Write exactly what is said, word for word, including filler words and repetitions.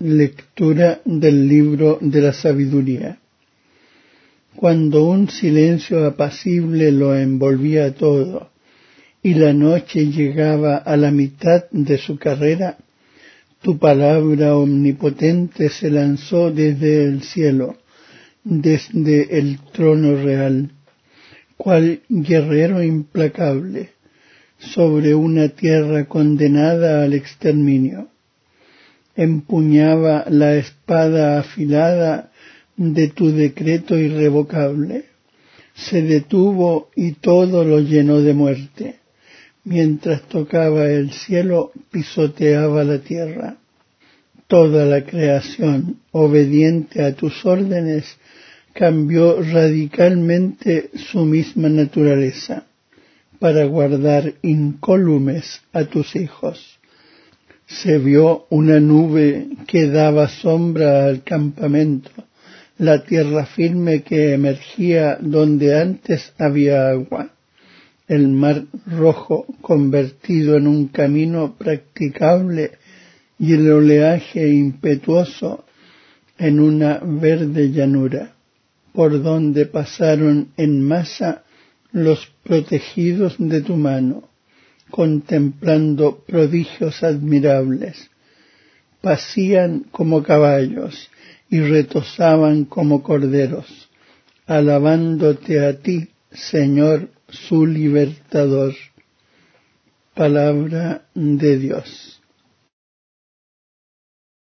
Lectura del libro de la sabiduría. Cuando un silencio apacible lo envolvía todo y la noche llegaba a la mitad de su carrera, tu palabra omnipotente se lanzó desde el cielo, desde el trono real, cual guerrero implacable, sobre una tierra condenada al exterminio. Empuñaba la espada afilada de tu decreto irrevocable. Se detuvo y todo lo llenó de muerte. Mientras tocaba el cielo, pisoteaba la tierra. Toda la creación, obediente a tus órdenes, cambió radicalmente su misma naturaleza, para guardar incólumes a tus hijos. Se vio una nube que daba sombra al campamento, la tierra firme que emergía donde antes había agua, el mar rojo convertido en un camino practicable y el oleaje impetuoso en una verde llanura, por donde pasaron en masa los protegidos de tu mano, contemplando prodigios admirables. Pasían como caballos y retozaban como corderos, alabándote a ti, Señor, su libertador. Palabra de Dios.